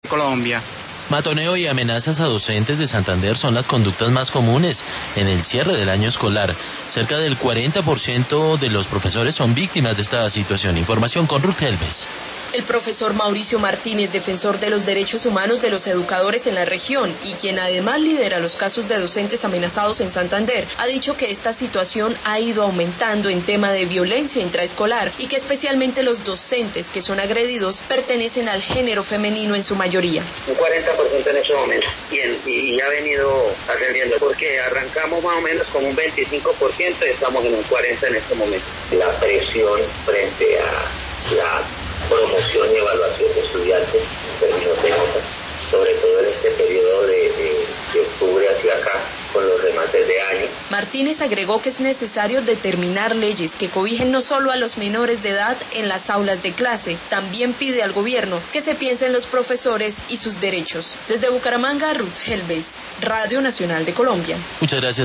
Colombia. Matoneo y amenazas a docentes de Santander son las conductas más comunes en el cierre del año escolar. Cerca del 40% de los profesores son víctimas de esta situación. Información con Ruth Helves. El profesor Mauricio Martínez, defensor de los derechos humanos de los educadores en la región y quien además lidera los casos de docentes amenazados en Santander, ha dicho que esta situación ha ido aumentando en tema de violencia intraescolar y que especialmente los docentes que son agredidos pertenecen al género femenino en su mayoría. Un 40% en ese momento y ha venido ascendiendo porque arrancamos más o menos con un 25% y estamos en un 40% en este momento. La presión frente a la promoción y evaluación de estudiantes en términos de notas, sobre todo en este periodo de octubre hacia acá, con los remates de año. Martínez agregó que es necesario determinar leyes que cobijen no solo a los menores de edad en las aulas de clase, también pide al gobierno que se piense en los profesores y sus derechos. Desde Bucaramanga, Ruth Helves, Radio Nacional de Colombia. Muchas gracias.